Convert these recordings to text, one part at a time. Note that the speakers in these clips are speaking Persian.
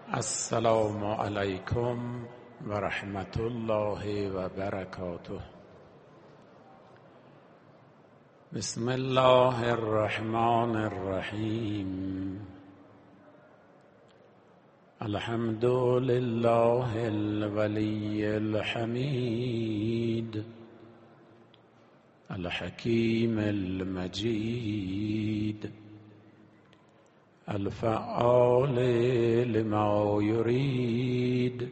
السلام علیکم و رحمت الله و برکاته. بسم الله الرحمن الرحیم. الحمد لله الولی الحمید الحکیم المجید الفعال لما يريد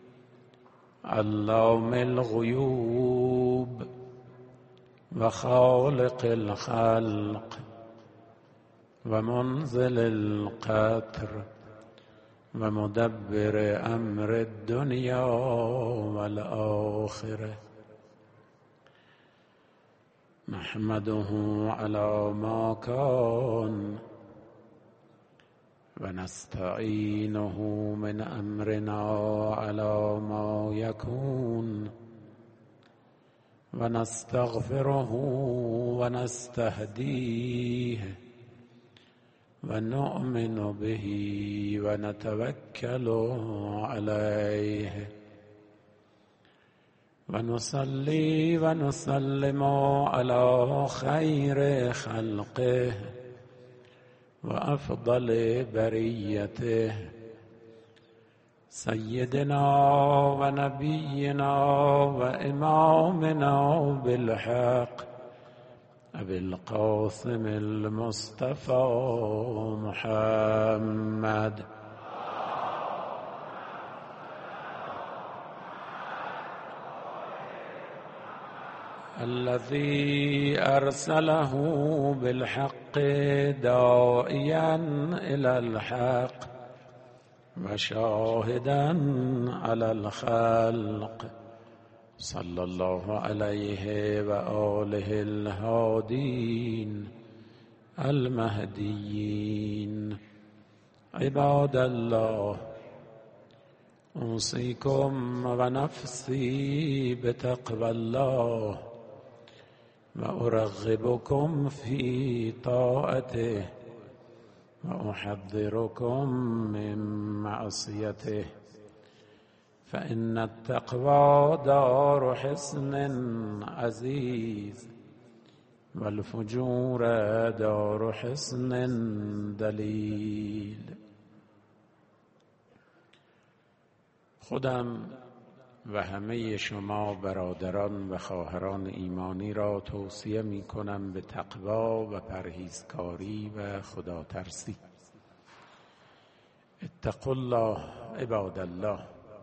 علام الغیوب و خالق الخلق و منزل القطر و مدبر امر الدنیا والآخرة. نحمده على ما كان و نستعینه من امرنا على ما یکون و نستغفره و نستهدیه و نؤمن به و نتوکل علیه و نصلی و نسلم علی خیر خلقه و افضل بریته سیدنا و نبینا و امامنا بالحق ابی القاسم المصطفى محمد الذي أرسله بالحق داعيا إلى الحق وشاهدا على الخلق صلى الله عليه وآله الهادين المهديين. عباد الله، أوصيكم ونفسي بتقوى الله وأرغبكم في طاعته وأحذركم من معصيته، فإن التقوى دار حصن عزيز والفجور دار حصن دليل. خودم و همه شما برادران و خواهران ایمانی را توصیه می کنم به تقوا و پرهیزکاری و خدا ترسی. اتقوا الله عباد الله.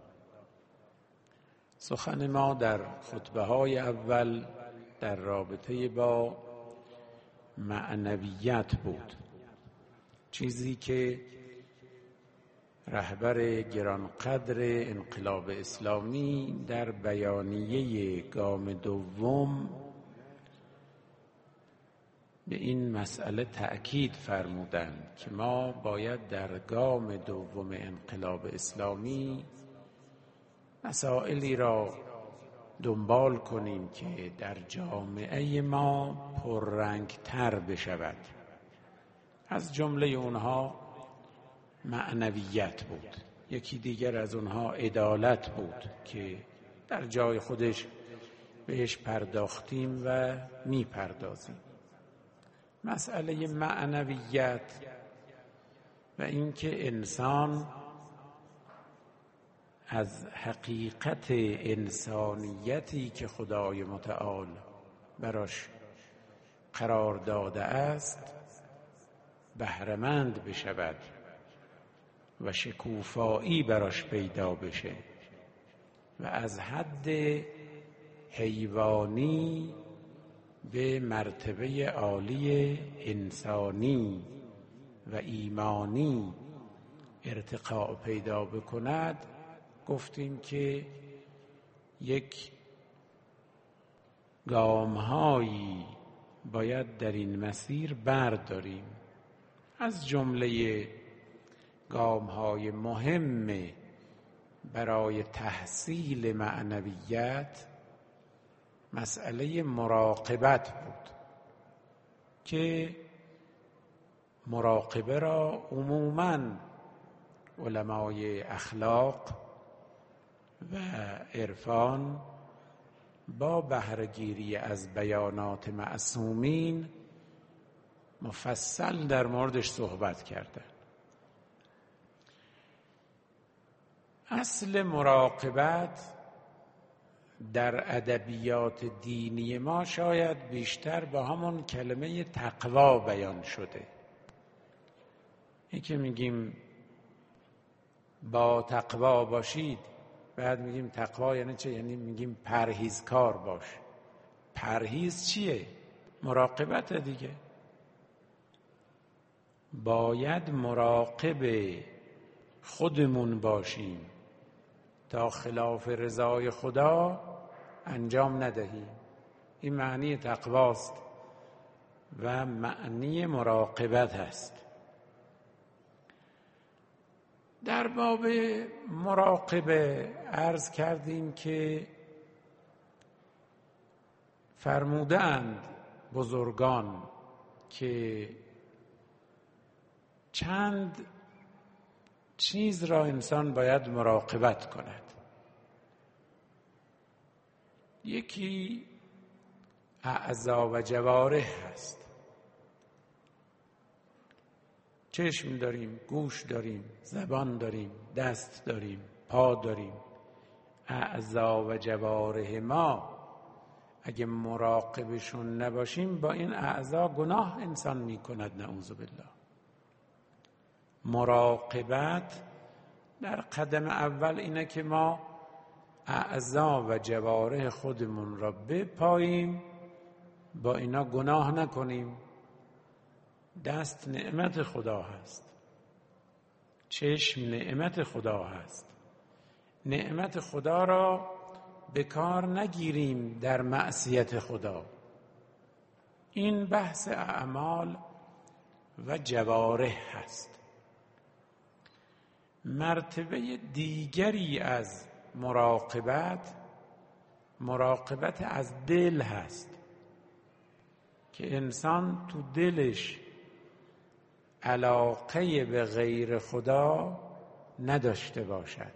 سخن ما در خطبه های اول در رابطه با معنویت بود، چیزی که رهبر گرانقدر انقلاب اسلامی در بیانیه گام دوم به این مسئله تأکید فرمودند که ما باید در گام دوم انقلاب اسلامی مسائلی را دنبال کنیم که در جامعه ما پررنگتر بشود. از جمله اونها معنویت بود، یکی دیگر از اونها عدالت بود که در جای خودش بهش پرداختیم و میپردازیم. مسئله معنویت و اینکه انسان از حقیقت انسانیتی که خدای متعال براش قرار داده است بهره‌مند بشود و شکوفایی براش پیدا بشه و از حد حیوانی به مرتبه عالی انسانی و ایمانی ارتقا پیدا بکند، گفتیم که یک گام‌هایی باید در این مسیر برداریم. از جمله گام‌های مهم برای تحصیل معنویت مسئله مراقبت بود که مراقبه را عموماً علمای اخلاق و عرفان با بهره‌گیری از بیانات معصومین مفصل در موردش صحبت کردن. اصل مراقبت در ادبیات دینی ما شاید بیشتر با همون کلمه تقوا بیان شده. این که میگیم با تقوا باشید، بعد میگیم تقوا یعنی چه؟ یعنی میگیم پرهیزکار باش. پرهیز چیه؟ مراقبت دیگه. باید مراقب خودمون باشیم تا خلاف رضای خدا انجام ندهیم. این معنی تقواست و معنی مراقبت است. در باب مراقبه عرض کردیم که فرمودند بزرگان که چند چیز را انسان باید مراقبت کند. یکی اعضا و جوارح هست. چشم داریم، گوش داریم، زبان داریم، دست داریم، پا داریم. اعضا و جوارح ما اگه مراقبشون نباشیم با این اعضا گناه انسان میکند، نعوذ بالله. مراقبت در قدم اول اینه که ما اعضا و جوارح خودمون را بپاییم، با اینا گناه نکنیم. دست نعمت خدا هست، چشم نعمت خدا هست. نعمت خدا را به کار نگیریم در معصیت خدا. این بحث اعمال و جوارح هست. مرتبه دیگری از مراقبت از دل هست که انسان تو دلش علاقه به غیر خدا نداشته باشد.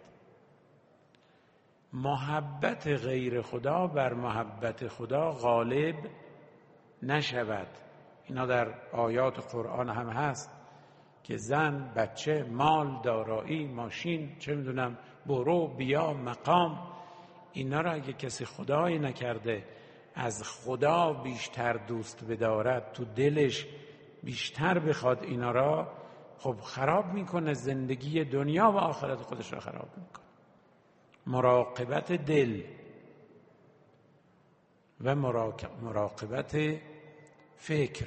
محبت غیر خدا بر محبت خدا غالب نشود. اینا در آیات قرآن هم هست که زن، بچه، مال، دارایی، ماشین، چه میدونم، برو بیا، مقام، اینا را اگه کسی خدایی نکرده از خدا بیشتر دوست بدارد، تو دلش بیشتر بخواد اینا را، خب خراب میکنه زندگی دنیا و آخرت خودش را خراب میکنه. مراقبت دل و مراقبت فکر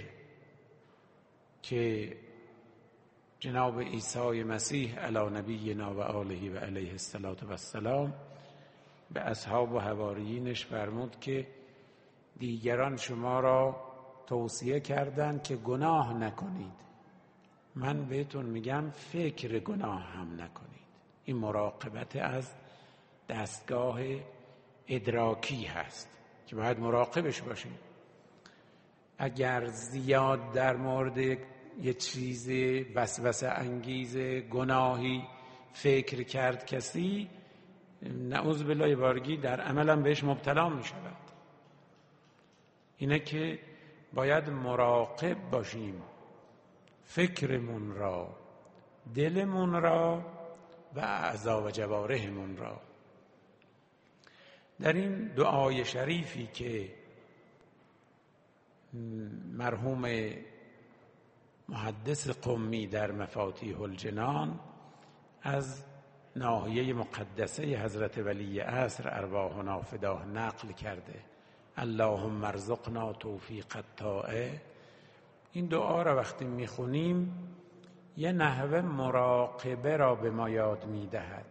که جناب عیسی مسیح علی نبینا و آله و علیه السلام به اصحاب و حواریینش فرمود که دیگران شما را توصیه کردند که گناه نکنید، من بهتون میگم فکر گناه هم نکنید. این مراقبت از دستگاه ادراکی هست که باید مراقبش باشیم. اگر زیاد در مورد یه چیز وسوسه انگیز گناهی فکر کرد کسی، نعوذ بالله بارگی در عملم بهش مبتلا می شود. اینه که باید مراقب باشیم فکرمون را، دلمون را و اعضا و جوارحمون را. در این دعای شریفی که مرحوم محدث قمی در مفاتیح الجنان از ناحیه مقدسه حضرت ولی عصر ارواحنا فداه نقل کرده، اللهم ارزقنا توفیق الطاعه. این دعا را وقتی میخونیم یه نحوه مراقبه را به ما یاد میدهد.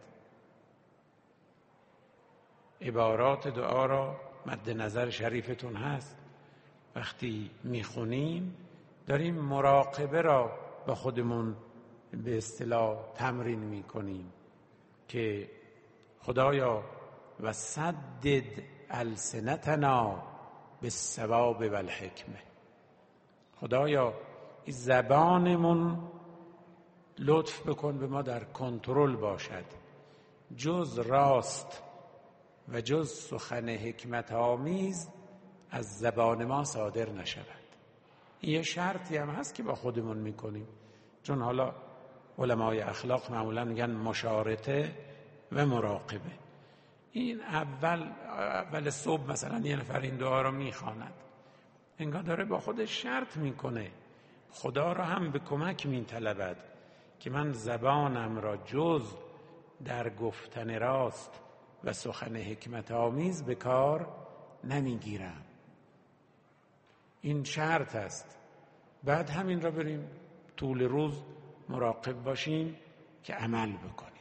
عبارات دعا را مد نظر شریفتون هست، وقتی میخونیم داریم مراقبه را با خودمون به اصطلاح تمرین میکنیم که خدایا و سدد السنتنا بالصواب و الحکمه. خدایا این زبانمون لطف بکن به ما در کنترل باشد، جز راست و جز سخن حکمت آمیز از زبان ما صادر نشود. این یه شرطی هم هست که با خودمون میکنیم، چون حالا علمای اخلاق معمولا میگن مشارطه و مراقبه. این اول صبح مثلا یه نفر این دعا رو میخواند، انگار داره با خودش شرط میکنه، خدا را هم به کمک میطلبد که من زبانم را جز در گفتن راست و سخن حکمت آمیز به کار نمیگیرم. این شرط است. بعد همین را بریم طول روز مراقب باشیم که عمل بکنیم.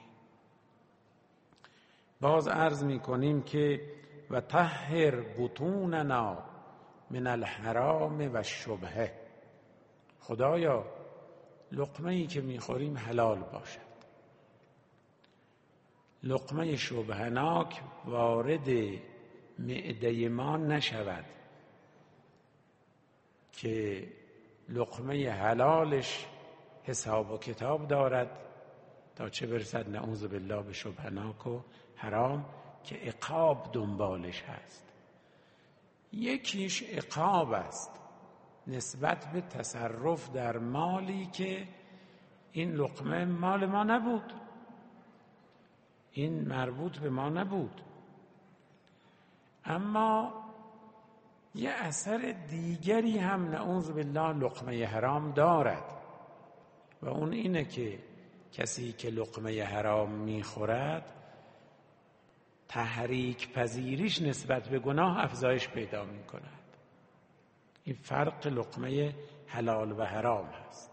باز عرض میکنیم که و طهر بطوننا من الحرام و الشبهه، خدایا لقمه ای که میخوریم حلال باشد، لقمه شبهناک وارد معده ما نشود که لقمه حلالش حساب و کتاب دارد تا چه برسد نعوذ بالله به شبهناک و حرام که عقاب دنبالش هست. یکیش عقاب است نسبت به تصرف در مالی که این لقمه مال ما نبود، این مربوط به ما نبود، اما یه اثر دیگری هم نعوذ بالله لقمه حرام دارد و اون اینه که کسی که لقمه حرام میخورد تحریک پذیریش نسبت به گناه افزایش پیدا میکند. این فرق لقمه حلال و حرام هست.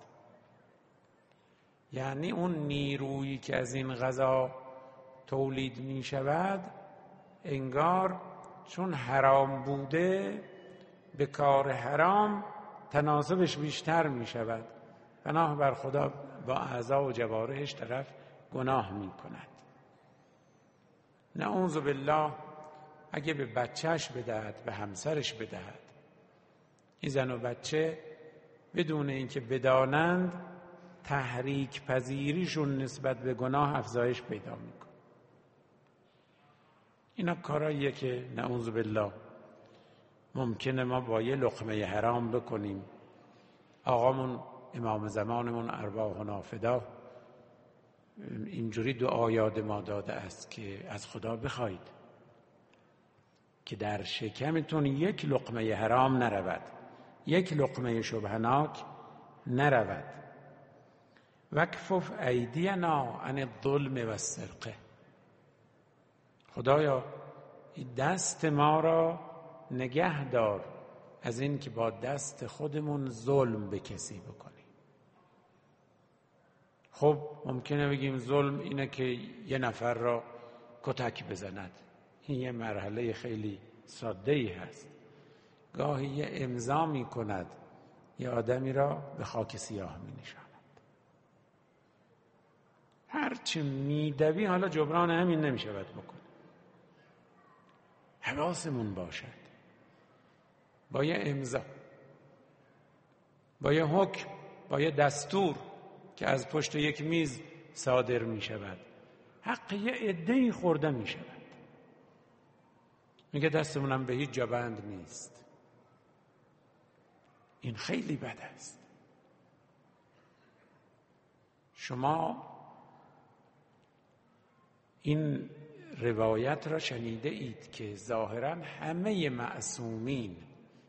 یعنی اون نیرویی که از این غذا تولید می شود انگار چون حرام بوده به کار حرام تناسبش بیشتر می شود، پناه بر خدا با اعضا و جوارحش طرف گناه می کند. نعوذ بالله اگه به بچهش بدهد، به همسرش بدهد، این زن و بچه بدون اینکه بدانند تحریک پذیریشون نسبت به گناه افزایش پیدا میکنه. اینا کاراییه که نعوذ بالله ممکنه ما با یه لقمه حرام بکنیم. آقامون امام زمانمون ارواحنا فدا اینجوری دعا یاد ما داده است که از خدا بخواید که در شکمتون یک لقمه حرام نرود، یک لقمه شبهناک نرود. وکفف ایدینا عن الظلم و السرقه، خدایا دست ما را نگه دار از این که با دست خودمون ظلم به کسی بکنیم. خب ممکنه بگیم ظلم اینه که یه نفر را کتک بزند، این یه مرحله خیلی ساده‌ای هست. گاهی یه امضا می کند یه آدمی را به خاک سیاه می نشاند. هرچی می دوی حالا جبران همین نمی شود بکن. حواسمون باشد با یه امضا، با یه حکم، با یه دستور که از پشت یک میز صادر می شود حق یه عده‌ای خورده می شود. میگه دستمونم به هیچ جا بند نیست. این خیلی بد است. شما این روایت را شنیده اید که ظاهراً همه معصومین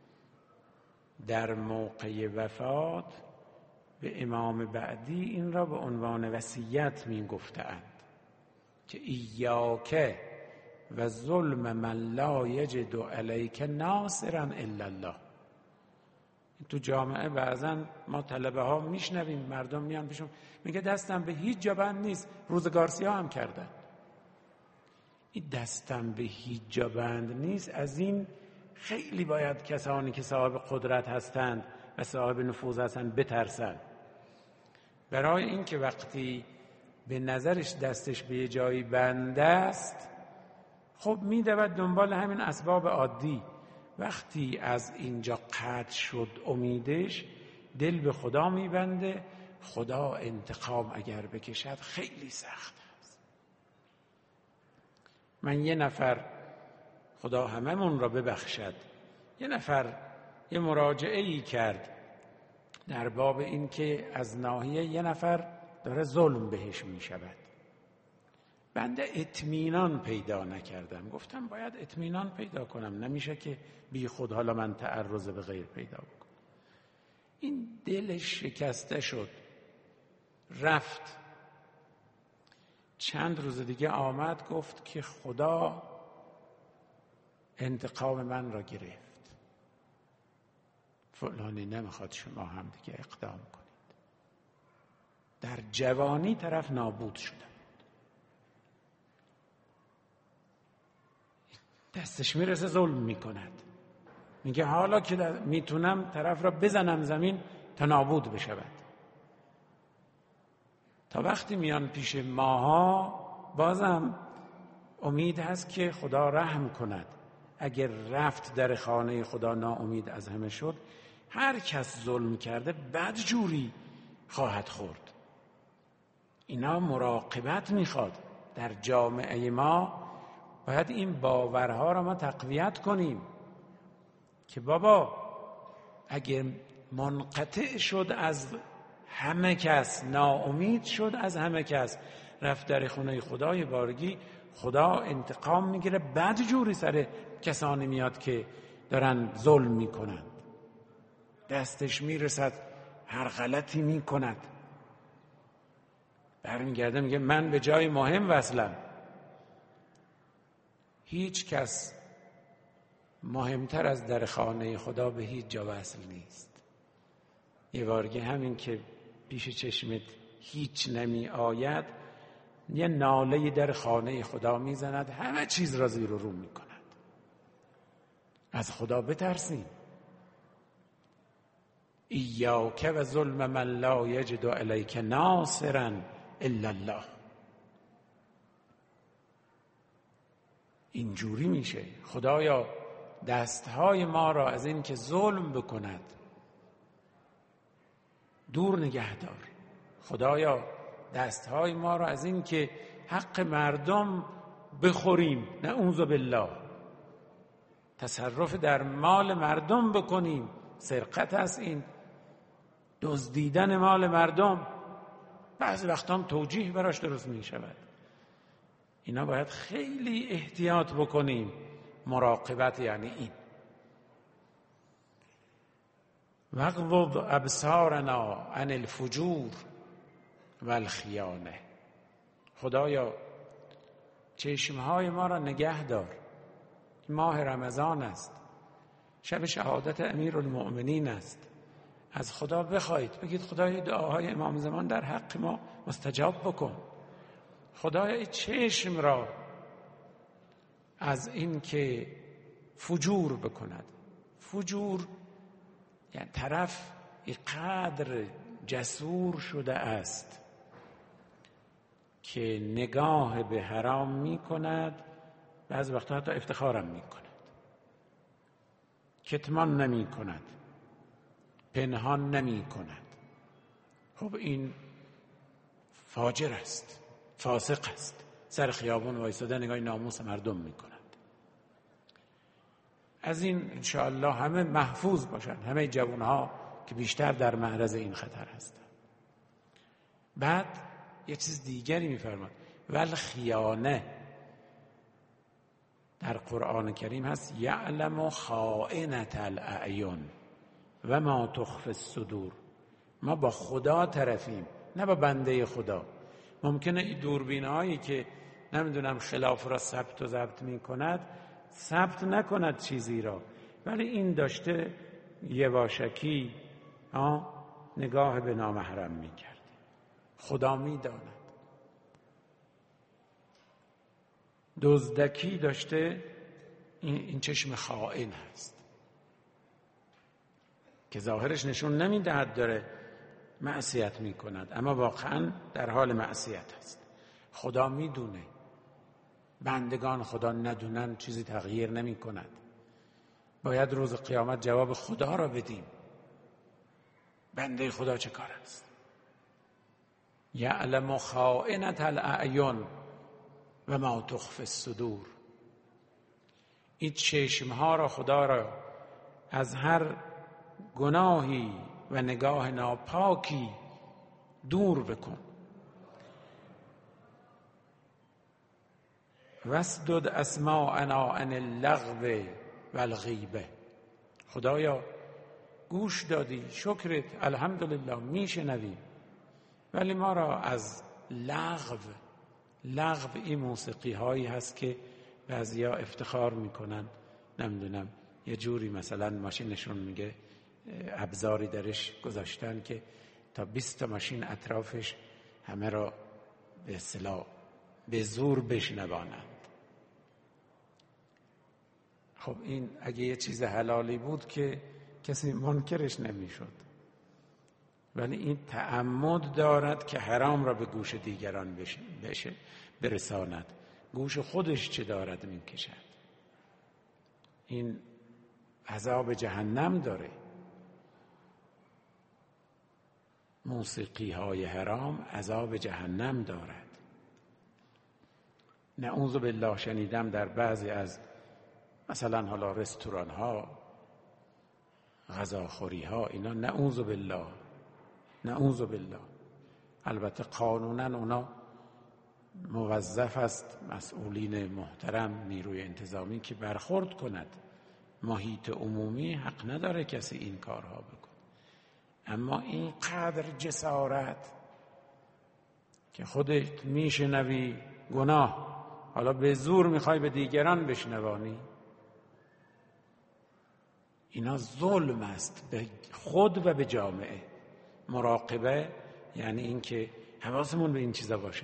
در موقع وفات به امام بعدی این را به عنوان وصیت می گفتند که ایاک و ظلم من لا یجد علیک ناصرا الا الله. تو جامعه بعضا ما طلبه ها میشنویم مردم میان پیشم میگه دستم به هیچ جا بند نیست، روزگار سیاه هم کردن. این دستم به هیچ جا بند نیست، از این خیلی باید کسانی که صاحب قدرت هستند و صاحب نفوذ هستند بترسند. برای اینکه وقتی به نظرش دستش به یه جایی بند است خب میدود دنبال همین اسباب عادی. وقتی از اینجا قطع شد امیدش، دل به خدا میبنده، خدا انتقام اگر بکشد خیلی سخت است. من یه نفر، خدا هممون را ببخشد، یه نفر یه مراجعه‌ای کرد در باب این که از ناحیه یه نفر داره ظلم بهش می شود. بنده اطمینان پیدا نکردم. گفتم باید اطمینان پیدا کنم، نمیشه که بی خود حالا من تعرض به غیر پیدا بکنم. این دلش شکسته شد، رفت. چند روز دیگه آمد گفت که خدا انتقام من را گرفت، فلانی نمیخواد شما هم دیگه اقدام کنید. در جوانی طرف نابود شده، دستش میرسه ظلم میکند، میگه حالا که میتونم طرف را بزنم زمین تا نابود بشود. تا وقتی میان پیش ماها بازم امید هست که خدا رحم کند. اگر رفت در خانه خدا ناامید از همه شد، هر کس ظلم کرده بدجوری خواهد خورد. اینا مراقبت میخواد. در جامعه ما باید این باورها را ما تقویت کنیم که بابا اگر منقطع شد از همه کس، ناامید شد از همه کس، رفت در خونه خدای بارگی، خدا انتقام میگیره، بدجوری سر کسانی میاد که دارن ظلم میکنند، دستش میرسد هر غلطی میکند، برمیگرده میگه من به جای مهم وصلم. هیچ کس مهمتر از در خانه خدا به هیچ جا وصل نیست. یه بارگه همین که پیش چشمت هیچ نمی آید، یه ناله در خانه خدا میزند، همه چیز را زیر و رو میکند. از خدا بترسیم. ایاک و ظلم من لا یجد علیک ناصرا الا الله. اینجوری میشه. خدایا دستهای ما را از این که ظلم بکند دور نگه دار. خدایا دستهای ما را از این که حق مردم بخوریم، نعوذ بالله، تصرف در مال مردم بکنیم، سرقت است این، دزدیدن مال مردم، بعضی وقتا هم توجیه براش درست می شود. اینا باید خیلی احتیاط بکنیم. مراقبت یعنی این. واغضض ابصارنا عن الفجور والخیانه. خدایا چشمهای ما را نگه دار. ماه رمضان است، شب شهادت امیرالمؤمنین است. از خدا بخواید، بگید خدای دعاهای امام زمان در حق ما مستجاب بکن. خدای چشم را از این که فجور بکند. فجور یعنی طرف اینقدر جسور شده است که نگاه به حرام می کند، بعضی وقتا حتی افتخارم می کند، کتمان نمی کند، پنهان نمی کند. خب این فاجر است، فاسق است. سر خیابون وایساده نگاه ناموس مردم می کند. از این انشاءالله همه محفوظ باشند، همه جوانها که بیشتر در معرض این خطر هستند. بعد یه چیز دیگری می‌فرماد، والخیانه. در قرآن کریم هست یعلم خائنة الاعین و ما تخفی الصدور. ما با خدا طرفیم، نه با بنده خدا. ممکنه این دوربین‌هایی که نمیدونم خلاف را ثبت و ضبط می‌کند ثبت نکند چیزی را، ولی این داشته یواشکی نگاه به نامحرم می‌کرد. خدا می‌داند. دزدکی داشته، این چشم خائن هست که ظاهرش نشون نمیدهد داره معصیت میکند، اما واقعا در حال معصیت است. خدا میدونه. بندگان خدا ندونن چیزی تغییر نمی کند. باید روز قیامت جواب خدا را بدیم. بنده خدا چه کار است؟ یعلم خائنة الاعین و ما تخفی الصدور. این چشمها را خدا را از هر گناهی و نگاه ناپاکی دور بکن. واسدد اسماعنا عن اللغو و الغیبه. خدایا گوش دادی، شکرت، الحمدلله میشنویم، ولی ما را از لغو این موسیقی هایی هست که بعضیا افتخار میکنن، نمیدونم یه جوری مثلا ماشینشون میگه ابزاری درش گذاشتن که تا 20 ماشین اطرافش همه را به اصطلاح به زور بشنوانند. خب این اگه یه چیز حلالی بود که کسی منکرش نمیشد، ولی این تعمد دارد که حرام را به گوش دیگران برساند. گوش خودش چه دارد میکشد. این عذاب جهنم داره. موسیقی های حرام عذاب جهنم دارد. نعوذ بالله شنیدم در بعضی از مثلا حالا رستوران ها، غذاخوری ها، اینا نعوذ بالله. البته قانونا اونا موظف است مسئولین محترم نیروی انتظامی که برخورد کند. محیط عمومی حق نداره کسی این کارها بکنه. اما اینقدر جسارت که خودت میشنوی گناه، حالا به زور میخوای به دیگران بشنوانی، اینا ظلم است به خود و به جامعه. مراقبه یعنی این که حواسمون به این چیزا باشه،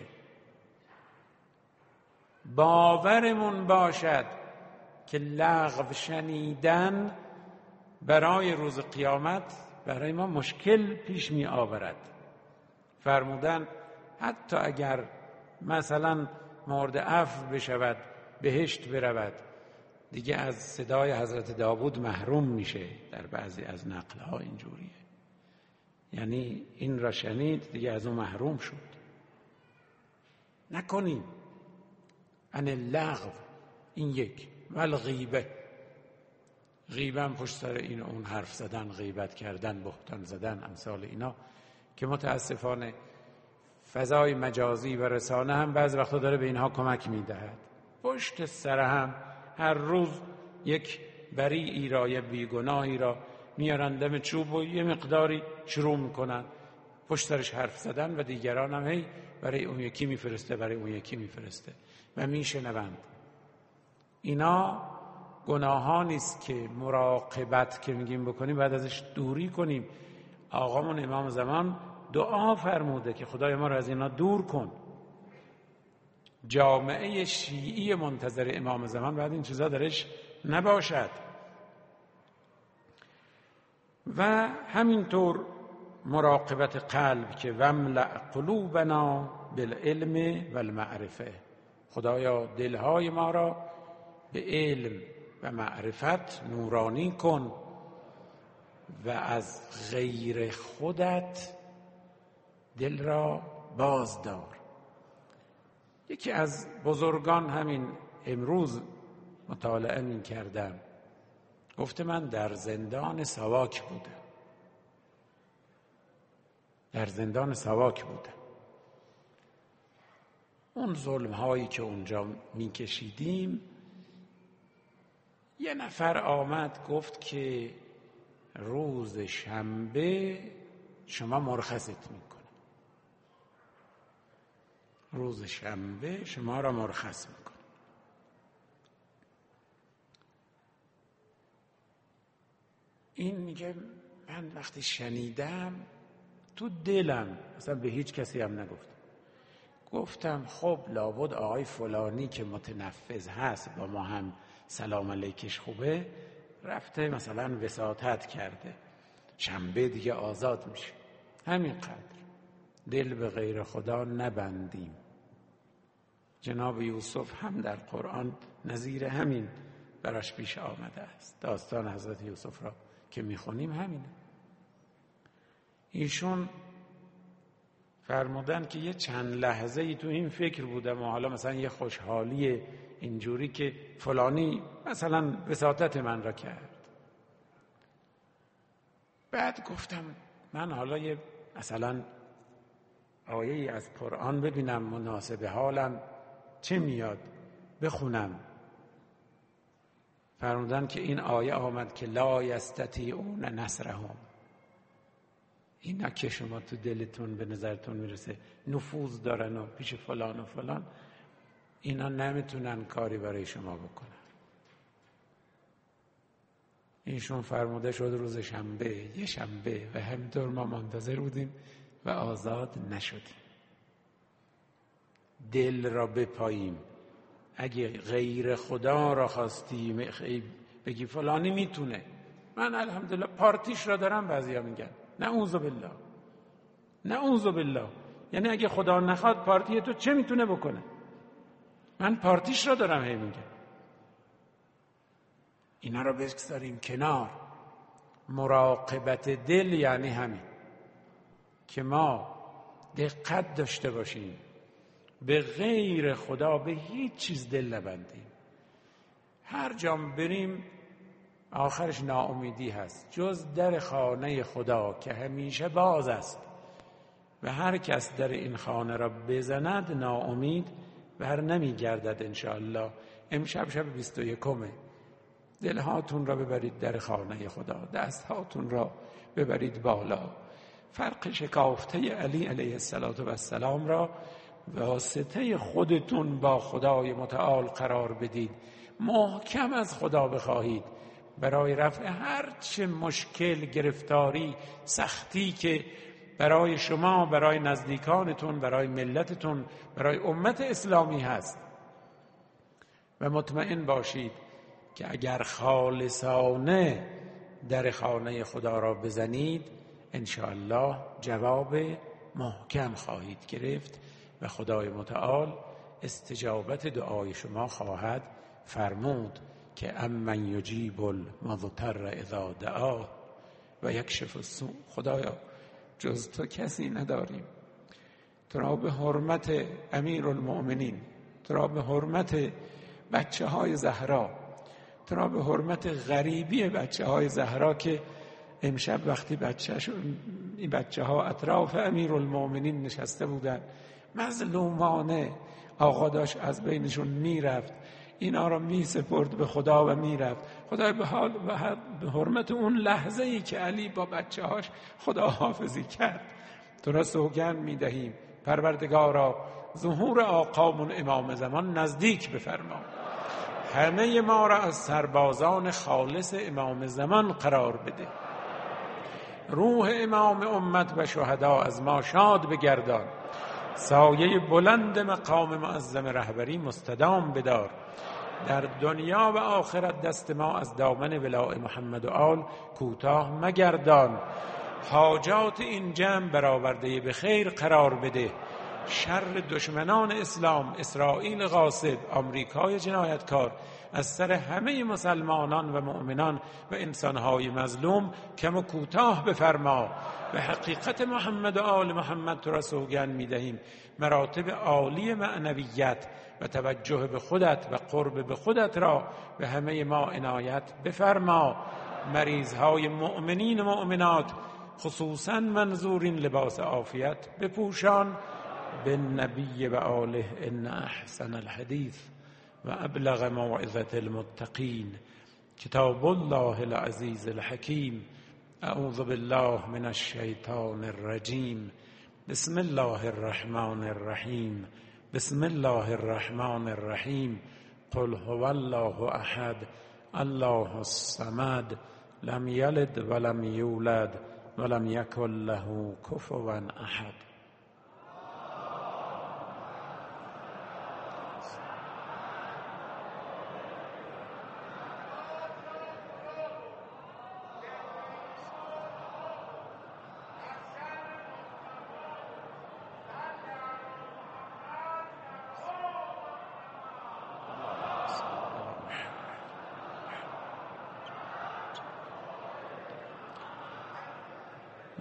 باورمون باشد که لغو شنیدن برای روز قیامت برای ما مشکل پیش می آورد. فرمودن حتی اگر مثلا مورد عفو بشود، بهشت برود، دیگه از صدای حضرت داوود محروم میشه. در بعضی از نقلها اینجوریه، یعنی این را شنید دیگه از اون محروم شد. نکنیم عن اللغو، این یک. و الغیبه، غیبه هم پشت سر این و اون حرف زدن، غیبت کردن، بهتان زدن، امثال اینا که متاسفانه فضای مجازی و رسانه هم بعض وقتا داره به اینها کمک میدهد. پشت سر هم هر روز یک بریئی را، یک بیگناهی را میارن دم چوب و یه مقداری شروع میکنن پشت سرش حرف زدن و دیگران هم هی برای اون یکی میفرسته، برای اون یکی میفرسته و میشنوند. اینا گناهانی است که مراقبت که میگیم بکنیم بعد ازش دوری کنیم. آقامون امام زمان دعا فرموده که خدای ما رو از اینا دور کن. جامعه شیعی منتظر امام زمان بعد این چیزا درش نباشد. و همینطور مراقبت قلب که وملأ قلوبنا بالعلم والمعرفه. خدایا دلهای ما را به علم و معرفت نورانی کن و از غیر خودت دل را بازدار. یکی از بزرگان همین امروز مطالعه می کردم، گفته من در زندان ساواک بودم. در زندان ساواک بودم. اون ظلم هایی که اونجا می کشیدیم، یه نفر آمد گفت که روز شنبه شما مرخصت میکنه. روز شنبه شما را مرخص میکنه. این میگه من وقتی شنیدم تو دلم، اصلا به هیچ کسی هم نگفتم، گفتم خب لابد آقای فلانی که متنفذ هست با ما هم سلام علیکش خوبه، رفته مثلا وساطت کرده، شنبه دیگه آزاد میشه. همینقدر دل به غیر خدا نبندیم. جناب یوسف هم در قرآن نظیر همین براش پیش آمده است. داستان حضرت یوسف را که میخونیم همینه. ایشون فرمودن که یه چند لحظه ای تو این فکر بودم و حالا مثلا یه خوشحالی اینجوری که فلانی مثلا وساطت من را کرد. بعد گفتم من حالا یه مثلا آیه ای از قرآن ببینم مناسب حالم چه میاد بخونم. فرمودن که این آیه آمد که لا یستطیعون نصرهم، اینا که شما تو دلتون به نظرتون میرسه نفوذ دارن و پیش فلان و فلان، اینا نمیتونن کاری برای شما بکنن. اینشون فرموده شد روز شنبه، یه شنبه، و همینطور ما منتظر بودیم و آزاد نشدیم. دل را بپاییم. اگه غیر خدا را خواستیم بگی فلانی میتونه، من الحمدلله پارتیش را دارم، بعضیا میگن نعوذ بالله، نعوذ بالله، یعنی اگه خدا نخواد پارتی تو چه میتونه بکنه؟ من پارتیش را دارم. هی میگن اینا را بگذاریم کنار. مراقبت دل یعنی همین که ما دقت داشته باشیم به غیر خدا به هیچ چیز دل نبندیم. هر جام بریم آخرش ناامیدی هست، جز در خانه خدا که همیشه باز است و هر کس در این خانه را بزند ناامید بر نمی گردد. انشاءالله امشب شب 21 دلهاتون را ببرید در خانه خدا، دستهاتون را ببرید بالا، فرق شکافته علی علیه السلام را واسطه خودتون با خدای متعال قرار بدید، محکم از خدا بخواهید برای رفع هر چه مشکل، گرفتاری، سختی که برای شما، برای نزدیکانتون، برای ملتتون، برای امت اسلامی هست. و مطمئن باشید که اگر خالصانه در خانه خدا را بزنید انشاءالله جواب محکم خواهید گرفت و خدای متعال استجابت دعای شما خواهد فرمود که امن یجیب المضطر اذا دعاه و یکشف السوء. خدایا جز تو کسی نداریم. تو را به حرمت امیرالمؤمنین، تو را به حرمت بچه های زهرا، تو را به حرمت غریبی بچه های زهرا که امشب وقتی این بچه ها اطراف امیرالمؤمنین نشسته بودن مظلومانه، آقا داشت از بینشون میرفت، اینا را میسپرد به خدا و میرفت. خدای به حرمت اون لحظه ای که علی با بچه هاش خدا حافظی کرد تو را سوگند میدهیم پروردگارا ظهور آقامون امام زمان نزدیک بفرما، همه ما را از سربازان خالص امام زمان قرار بده، روح امام امت و شهدا از ما شاد بگردان، سایه بلند مقام معظم رهبری مستدام بدار، در دنیا و آخرت دست ما از دامن ولای محمد و آل کوتاه مگردان، حاجات این جمع برآورده به خیر قرار بده، شر دشمنان اسلام، اسرائیل غاصب، آمریکای جنایتکار از سر همه مسلمانان و مؤمنان و انسانهای مظلوم کم و کوتاه بفرما. به حقیقت محمد و آل محمد تو را سوگند می‌دهیم مراتب عالی معنویت و توجه به خودت و قرب به خودت را به همه ما عنایت بفرما. مریضهای مؤمنین و مؤمنات خصوصا منظورین لباس عافیت بپوشان. بالنبی و آله ان احسن الحدیث و ابلغ موعظة المتقین کتاب الله العزیز الحکیم. اعوذ بالله من الشیطان الرجیم. بسم الله الرحمن الرحیم. بسم الله الرحمن الرحیم. قل هو الله احد الله الصمد لم یلد ولم یولد ولم یکن له کفوا احد.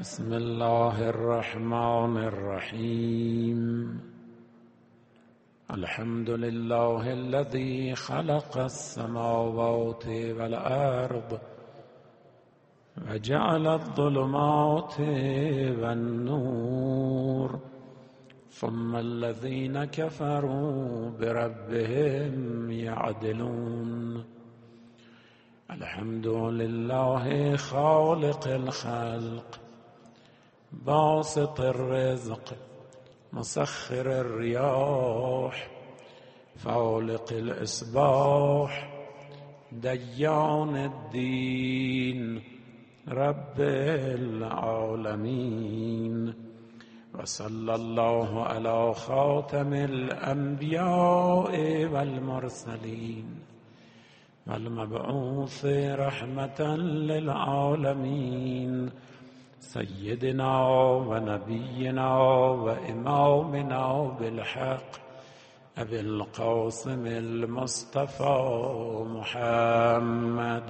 بسم الله الرحمن الرحيم الحمد لله الذي خلق السماوات والأرض وجعل الظلمات والنور ثم الذين كفروا بربهم يعدلون الحمد لله خالق الخلق باسط الرزق مسخر الرياح فالق الإصباح ديان الدين رب العالمين وصلى الله على خاتم الأنبياء والمرسلين والمبعوث رحمة للعالمين سيدنا ونبينا وإمامنا بالحق أبي القاسم المصطفى محمد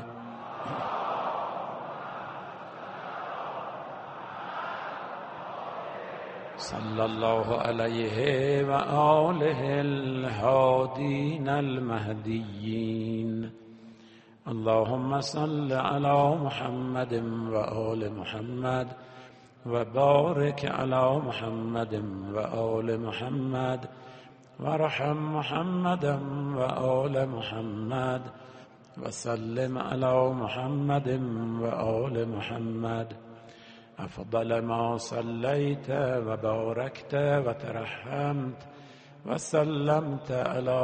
صلى الله عليه وآله الهادين المهديين اللهم صل على محمد وآل محمد وبارك على محمد وآل محمد وارحم محمدا وآل محمد وسلم على محمد وآل محمد أفضل ما صليت وباركت وترحمت وسلمت على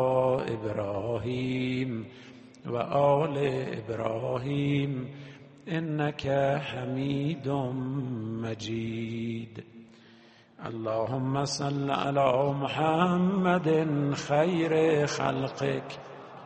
إبراهيم وآل إبراهيم إنك حميد مجيد اللهم صل على محمد خير خلقك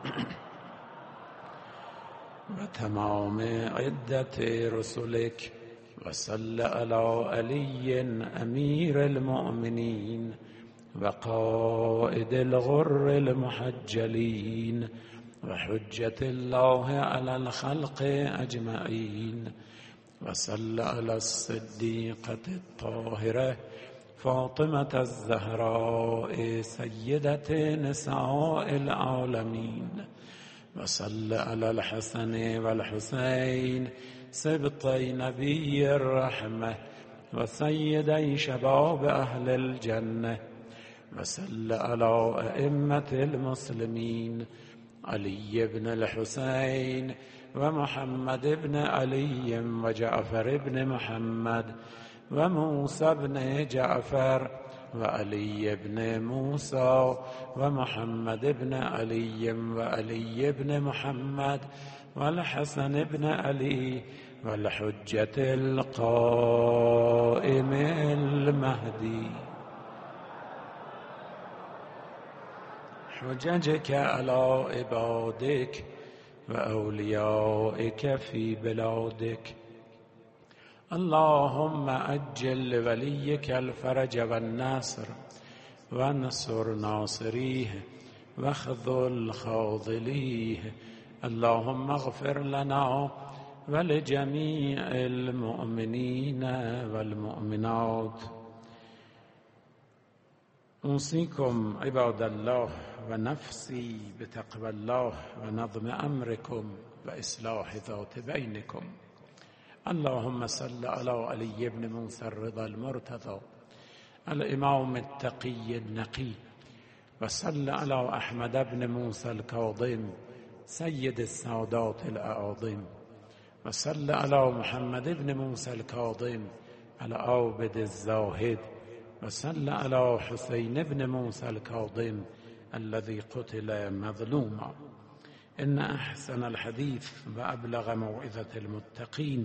وتمام عدة رسلك وصل على علي أمير المؤمنين وقائد الغر المحجلين وحجة الله على الخلق أجمعين وصل على الصديقة الطاهرة فاطمة الزهراء سيدة نساء العالمين وصل على الحسن والحسين سبطي نبي الرحمة وسيدي شباب أهل الجنة وصل على أئمة المسلمين علي بن الحسين ومحمد بن علي وجعفر بن محمد وموسى بن جعفر وعلي بن موسى ومحمد بن علي وعلي بن محمد والحسن بن علي والحجة القائم المهدي حججك على عبادك وأوليائك في بلادك اللهم أجل لوليك الفرج والنصر وانصر ناصريه واخذل خاذليه اللهم اغفر لنا ولجميع المؤمنين والمؤمنات أوصيكم عباد الله ونفسي بتقوى الله ونظم أمركم وإصلاح ذات بينكم اللهم صل على علي بن موسى الرضا المرتضى الإمام التقي النقي وصل على أحمد بن موسى الكاظم سيد السادات الأعاظم وصل على محمد بن موسى الكاظم العابد الزاهد وصل على حسين بن موسى الكاظم الذي قتل مظلوما إن أحسن الحديث وأبلغ موعظة المتقين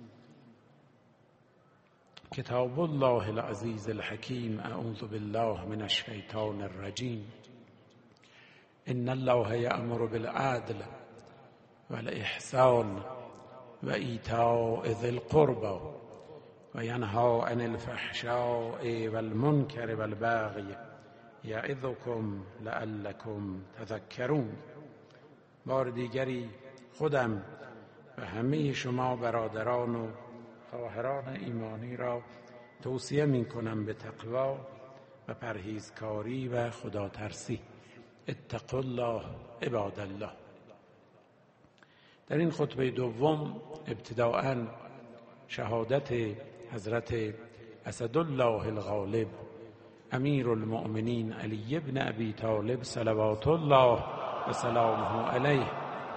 كتاب الله العزيز الحكيم أعوذ بالله من الشيطان الرجيم إن الله يأمر بالعدل والإحسان وإيتاء ذي القربى وينهى عن الفحشاء والمنكر والبغي یعظکم لعلکم تذکرون. بار دیگری خودم و همه شما برادران و خواهران ایمانی را توصیه می کنم به تقوا و پرهیزکاری و خدا ترسی. اتقوا الله عباد الله. در این خطبه دوم ابتداءً شهادت حضرت اسدالله الغالب امیر المؤمنین علی بن ابی طالب صلوات الله و سلامه علیه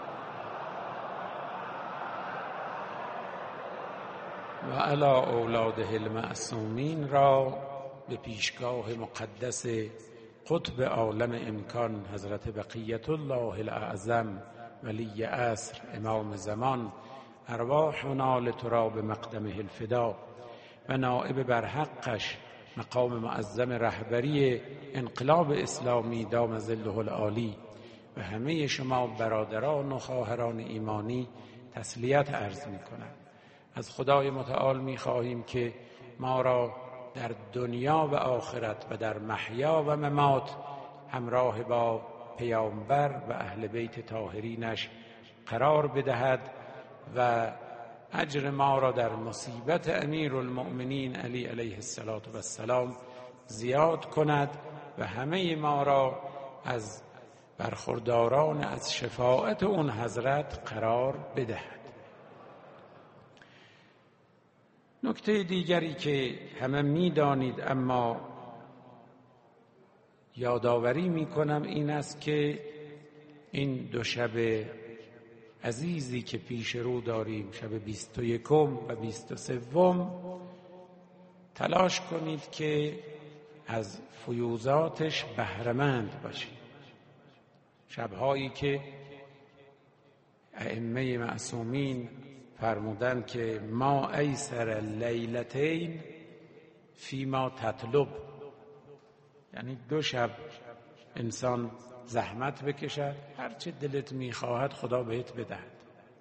و علی اولاده المعصومین را به پیشگاه مقدس قطب عالم امکان حضرت بقیت الله الاعظم ولی عصر امام زمان ارواحنا لتراب مقدمه الفدا و نائب بر حقش مقام معظم رهبری انقلاب اسلامی دام ظله العالی و همه شما برادران و خواهران ایمانی تسلیت عرض می کنم. از خدای متعال می خواهیم که ما را در دنیا و آخرت و در محیا و ممات همراه با پیامبر و اهل بیت طاهرینش قرار بدهد و اجر ما را در مصیبت امیر المؤمنین علی علیه السلام زیاد کند و همه ما را از برخورداران از شفاعت اون حضرت قرار بدهد. نکته دیگری که همه می‌دانید اما یادآوری می‌کنم این است که این دو شب عزیزی که پیش رو داریم، شب 21 و 23، تلاش کنید که از فیوضاتش بهره‌مند باشید. شب‌هایی که ائمه معصومین فرمودند که ما ایسر اللیلتین فیما تطلب، یعنی 2 شب انسان زحمت بکشد، هرچه دلت میخواهد خدا بهت بدهد.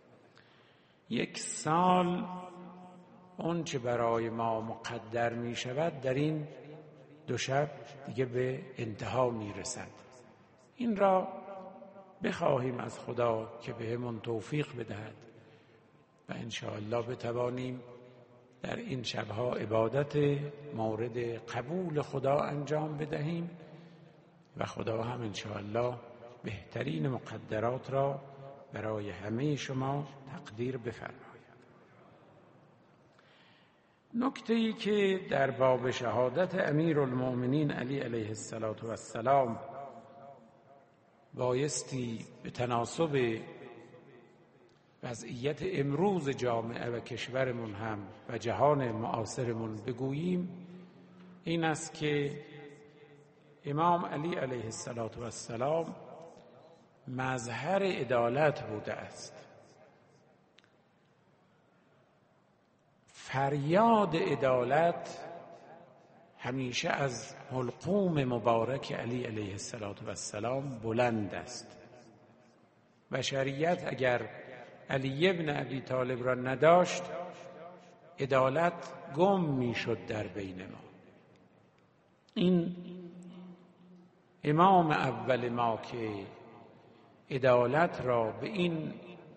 1 سال اون چه برای ما مقدر میشود در این 2 شب دیگه به انتها میرسد. این را بخواهیم از خدا که بهمون توفیق بدهد و انشاءالله بتوانیم در این شبها عبادت مورد قبول خدا انجام بدهیم و خدا هم انشاءالله بهترین مقدرات را برای همه شما تقدیر بفرماید. نکته‌ای که در باب شهادت امیر المؤمنین علی علیه السلام بایستی به تناسب وضعیت امروز جامعه و کشورمون هم و جهان معاصرمون بگوییم این است که امام علی علیه السلام مظهر عدالت بوده است. فریاد عدالت همیشه از حلقوم مبارک علی علیه السلام بلند است. بشریت اگر علی ابن ابی طالب را نداشت عدالت گم میشد در بین ما. این امام اول ما که عدالت را به این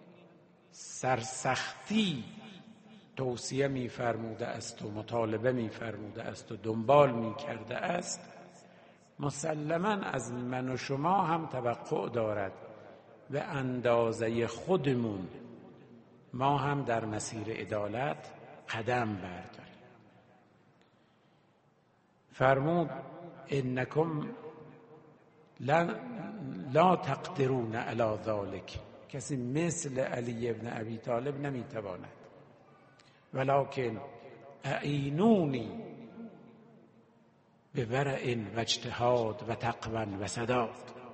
سرسختی توصیه می‌فرموده است و مطالبه می‌فرموده است و دنبال می‌کرده است، مسلماً از من و شما هم توقع دارد به اندازه خودمون ما هم در مسیر عدالت قدم برداریم. فرمود انکم لا تقدرون علی ذلک، کسی مثل علی ابن ابی طالب نمیتواند، ولکن اعینونی به ورع و اجتهاد و تقوا و سداد،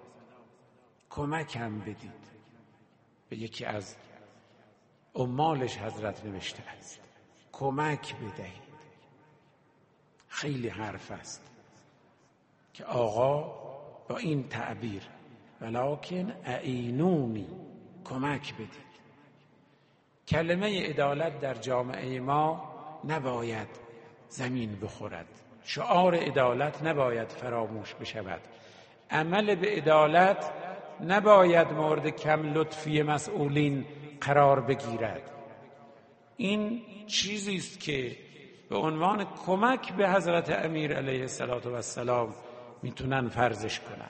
کمکم بدید. به یکی از عمالش حضرت نوشته است کمک بدهید. خیلی حرف است که آقا با این تعبیر ولکن اعینونی، کمک بدید. کلمه عدالت در جامعه ما نباید زمین بخورد، شعار عدالت نباید فراموش بشود، عمل به عدالت نباید مورد کم لطفی مسئولین قرار بگیرد. این چیزی است که به عنوان کمک به حضرت امیر علیه السلام میتونن فرضش کنن.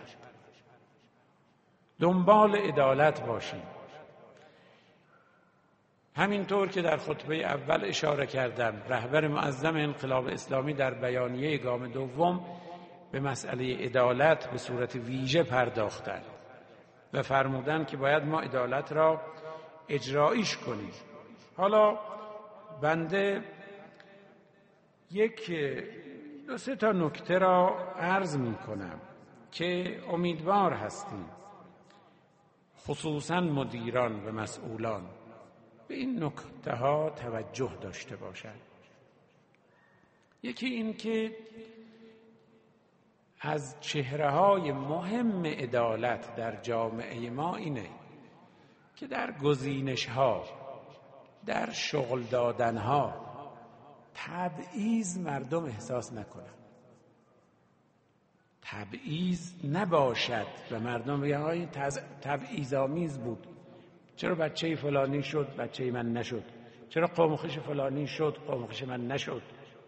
دنبال عدالت باشیم. همینطور که در خطبه اول اشاره کردم، رهبر معظم انقلاب اسلامی در بیانیه گام دوم به مسئله عدالت به صورت ویژه پرداختند و فرمودند که باید ما عدالت را اجرایش کنیم. حالا بنده دو سه تا نکته را عرض می کنم که امیدوار هستیم خصوصا مدیران و مسئولان به این نکته ها توجه داشته باشند. یکی این که از چهره‌های مهم عدالت در جامعه ما اینه که در گزینش‌ها، در شغل دادن‌ها تبعیض مردم احساس نکنن، تبعیض نباشد و مردم بگن این تبعیض‌آمیز بود، چرا بچه فلانی شد بچه من نشد، چرا قوم خویش فلانی شد قوم خویش من نشد،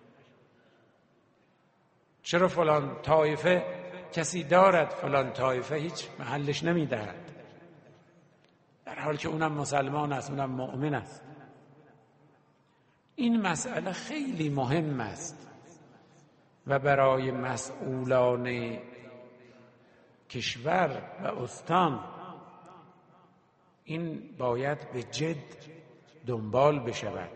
چرا فلان طایفه کسی دارد فلان طایفه هیچ محلش نمیدهد، در حالی که اونم مسلمان است، اونم مؤمن است. این مسئله خیلی مهم است و برای مسئولان کشور و استان این باید به جد دنبال بشود.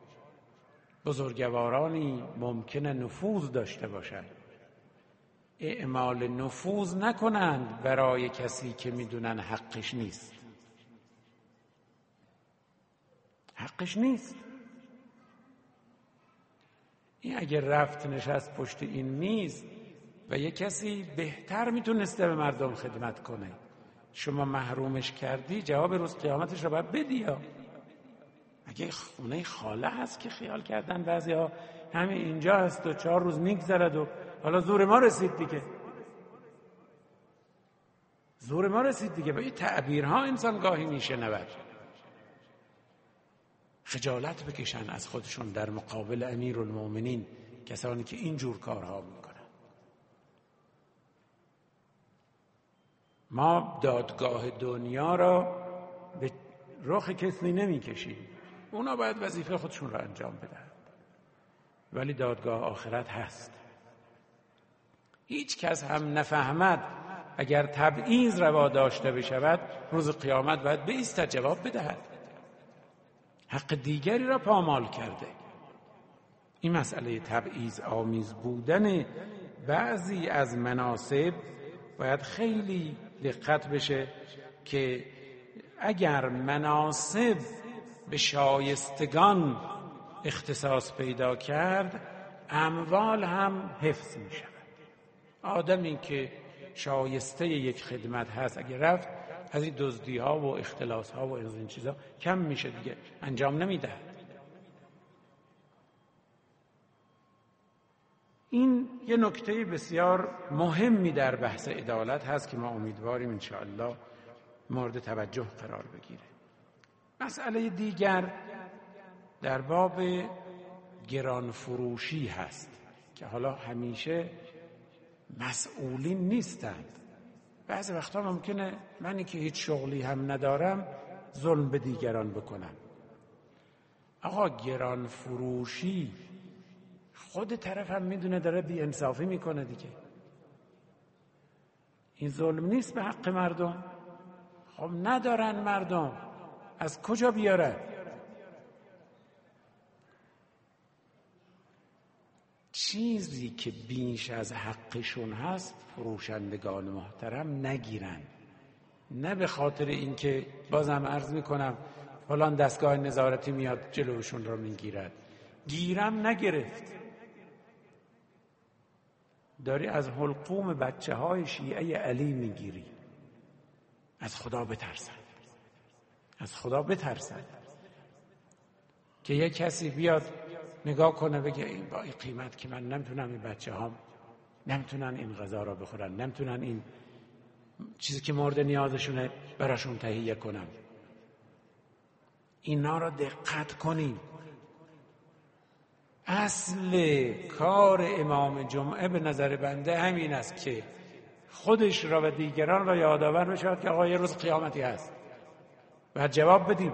بزرگوارانی ممکنه نفوذ داشته باشند، اعمال نفوذ نکنند برای کسی که میدونن حقش نیست. حقش نیست. این اگر رفت نشست پشت این میز و یک کسی بهتر میتونسته به مردم خدمت کنه، شما محرومش کردی، جواب روز قیامتش رو باید بدی. اگه خونه خاله هست که خیال کردن بعضی ها همین اینجا هست و 4 روز میگذرد و حالا زور ما رسید دیگه، زور ما رسید دیگه. به این تعبیرها انسان گاهی میشنود. خجالت بکشن از خودشون در مقابل امیرالمومنین کسانی که اینجور کارها میکنن. ما دادگاه دنیا را به رخ کسی نمیکشیم، اونا باید وظیفه خودشون را انجام بدن، ولی دادگاه آخرت هست. هیچ کس هم نفهمد اگر تبعیض روا داشته بشود روز قیامت باید بایستد جواب بدهد، حق دیگری را پامال کرده. این مسئله تبعیض آمیز بودن بعضی از مناصب باید خیلی دقت بشه که اگر مناصب به شایستگان اختصاص پیدا کرد اموال هم حفظ می شود. آدمی که شایسته یک خدمت هست اگر رفت از این دزدی ها و اختلاس ها و از این چیزا کم میشه دیگه، انجام نمیده. این یه نکته بسیار مهمی در بحث عدالت هست که ما امیدواریم انشاءالله مورد توجه قرار بگیره. مسئله دیگر در باب گرانفروشی هست که حالا همیشه مسئولین نیستند. بعضی وقتا ممکنه منی که هیچ شغلی هم ندارم ظلم به دیگران بکنم. آقا گرانفروشی خود طرف هم میدونه داره بی انصافی میکنه دیگه، این ظلم نیست به حق مردم؟ خب ندارن مردم، از کجا بیارن؟ چیزی که بیش از حقشون هست فروشندگان محترم نگیرن. نه به خاطر اینکه بازم عرض میکنم فلان دستگاه نظارتی میاد جلوشون رو میگیرد، گیرم نگرفت، داری از حلقوم بچه های شیعه علی میگیری. از خدا بترسن، از خدا بترسن که یک کسی بیاد نگاه کنه بگه این با این قیمت که من نمیتونم این بچه هام نمیتونن این غذا را بخورن، نمیتونن این چیزی که مورد نیازشونه براشون تهیه کنم. اینا را دقت کنیم. اصل کار امام جمعه به نظر بنده همین است که خودش را و دیگران را یادآور بشود که آقا یه روز قیامتی هست و جواب بدیم.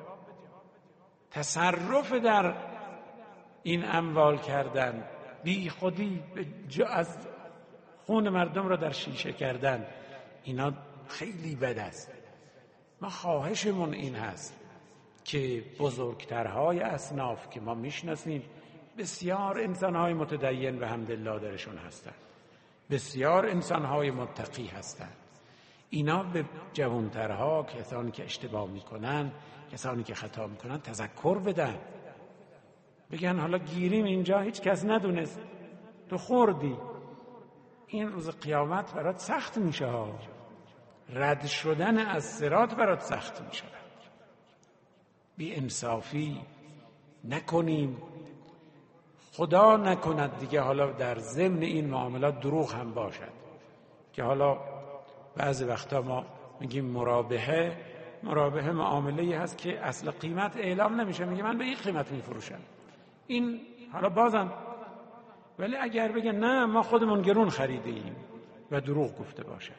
تصرف در این اموال کردن، بی خودی از خون مردم را در شیشه کردن، اینا خیلی بد است. ما خواهشمون این هست که بزرگترهای اصناف که ما میشناسیم بسیار انسانهای متدین و حمدالله درشون هستند، بسیار انسانهای متقی هستند. اینا به جوانترها، کسانی که اشتباه میکنن، کسانی که خطا میکنن تذکر بدن، بگن حالا گیریم اینجا هیچ کس ندونست، تو خوردی، این روز قیامت برات سخت میشه ها. رد شدن از صراط برات سخت میشه. بی انصافی نکنیم، خدا نکند دیگه حالا در ضمن این معاملات دروغ هم باشد که حالا بعضی وقتا ما میگیم مرابحه معامله‌ای هست که اصل قیمت اعلام نمیشه، میگه من به این قیمت میفروشم، این حالا بازم، ولی اگر بگه نه ما خودمون گرون خریدیم و دروغ گفته باشد،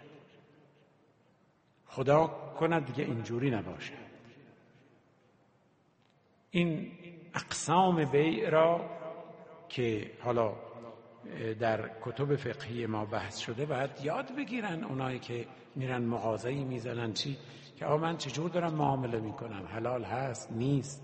خدا کند دیگه اینجوری نباشد. این اقسام بیع را که حالا در کتب فقهی ما بحث شده باید یاد بگیرن اونایی که میرن مغازه‌ای میزنن چی که آقا من چجور دارم معامله میکنم، حلال هست نیست.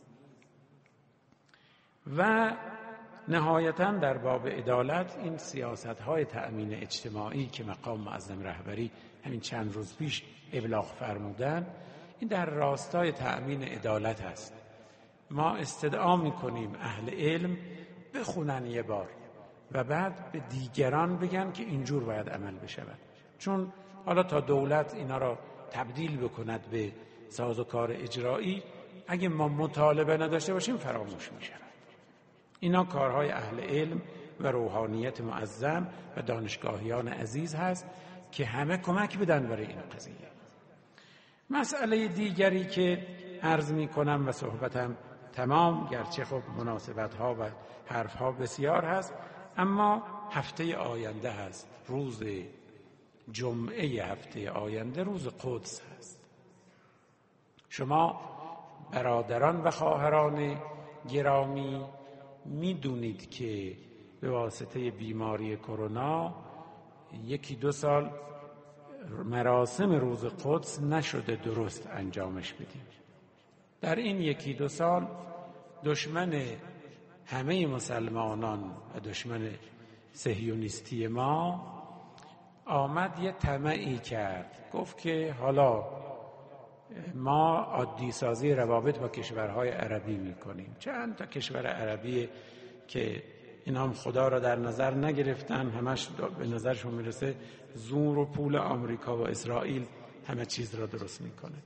و نهایتاً در باب عدالت این سیاست‌های تأمین اجتماعی که مقام معظم رهبری همین چند روز پیش ابلاغ فرمودن، این در راستای تأمین عدالت است. ما استدعا میکنیم اهل علم بخونن یه بار و بعد به دیگران بگن که اینجور باید عمل بشود، چون حالا تا دولت اینا را تبدیل بکند به سازوکار اجرایی، اگه ما مطالبه نداشته باشیم فراموش میشود. اینا کارهای اهل علم و روحانیت معظم و دانشگاهیان عزیز هست که همه کمک بدن برای این قضیه. مسئله دیگری که عرض می کنم و صحبتم تمام، گرچه خب مناسبت‌ها و حرف‌ها بسیار هست، اما هفته آینده هست، روز جمعه هفته آینده روز قدس هست. شما برادران و خواهران گرامی میدونید که به واسطه بیماری کرونا 1-2 سال مراسم روز قدس نشده درست انجامش بدیم. در این 1-2 سال دشمن همه مسلمانان و دشمن صهیونیستی ما آمد یه طمعی کرد، گفت که حالا ما عادی سازی روابط با کشورهای عربی میکنیم. چند تا کشور عربی که اینا هم خدا را در نظر نگرفتن، همش به نظرشون میرسه زور و پول آمریکا و اسرائیل همه چیز را درست میکنه،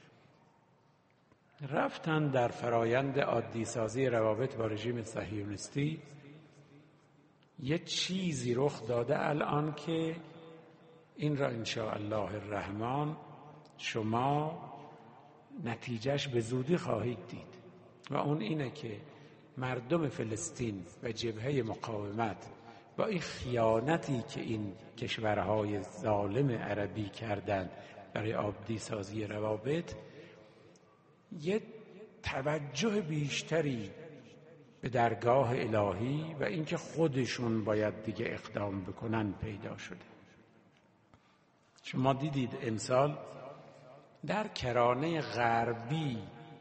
رفتن در فرایند عادی سازی روابط با رژیم صهیونیستی. یه چیزی رخ داده الان که این را انشاءالله الرحمن شما نتیجهش به زودی خواهید دید، و اون اینه که مردم فلسطین و جبهه مقاومت با این خیانتی که این کشورهای ظالم عربی کردن برای عادی سازی روابط، یه توجه بیشتری به درگاه الهی و اینکه خودشون باید دیگه اقدام بکنن پیدا شده. شما دیدید امسال در کرانه غربی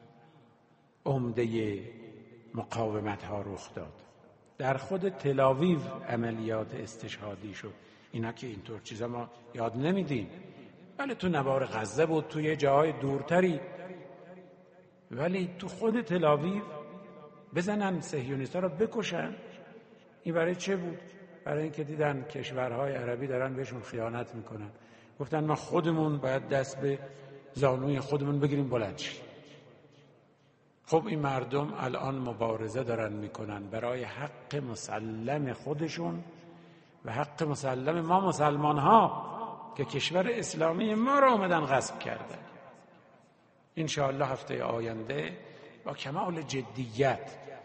عمده مقاومت ها رخ داد، در خود تل‌آویو عملیات استشهادی شد. اینا که اینطور چیزا ما یاد نمیدیم، ولی تو نوار غزه بود، توی جاهای دورتری، ولی تو خود تل‌آویو بزنن صهیونیست‌ها رو بکشن. این برای چه بود؟ برای اینکه دیدن کشورهای عربی دارن بهشون خیانت میکنن، گفتن ما خودمون باید دست به زانوی خودمون بگیریم بلند شیم. خب این مردم الان مبارزه دارن میکنن برای حق مسلم خودشون و حق مسلم ما مسلمان ها که کشور اسلامی ما را اومدن غصب کردن. انشاءالله هفته آینده با کمال جدیت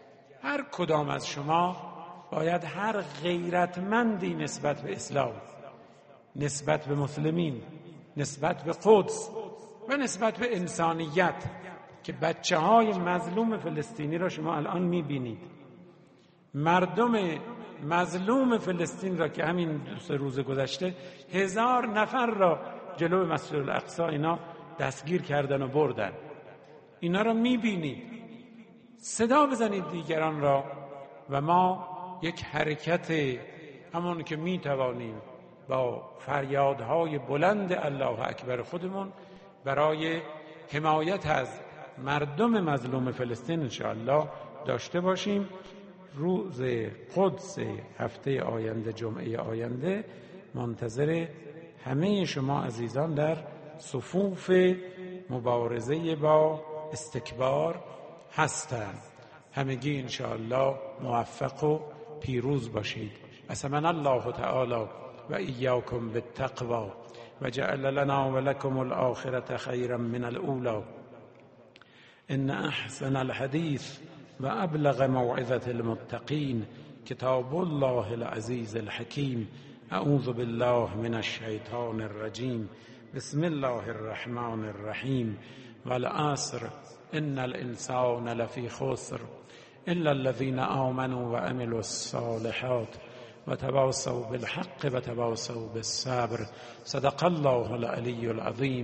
هر کدام از شما باید هر غیرتمندی نسبت به اسلام، نسبت به مسلمین، نسبت به قدس و نسبت به انسانیت که بچه‌های مظلوم فلسطینی را شما الان می‌بینید، مردم مظلوم فلسطین را که همین 2 روز گذشته 1000 نفر را جلو مسجد الاقصی اینا دستگیر کردن و بردن، اینا را می‌بینید. صدا بزنید دیگران را و ما یک حرکت همون که می‌توانیم با فریادهای بلند الله اکبر خودمون برای حمایت از مردم مظلوم فلسطین انشاءالله داشته باشیم. روز قدس هفته آینده، جمعه آینده، منتظر همه شما عزیزان در صفوف مبارزه با استکبار هستند. همگی انشاءالله موفق و پیروز باشید. قسمنا الله تعالی و ایاکم بالتقوی و جعل لنا و لکم الآخرة خیرا من الاولی. ان احسن الحدیث و ابلغ موعظة المتقین کتاب الله العزیز الحکیم. اعوذ بالله من الشیطان الرجیم. بسم الله الرحمن الرحیم. والعصر ان الانسان لفی خسر الا الذين آمنوا وعملوا الصالحات وتواصوا بالحق وتواصوا بالصبر. صدق الله العلی العظیم.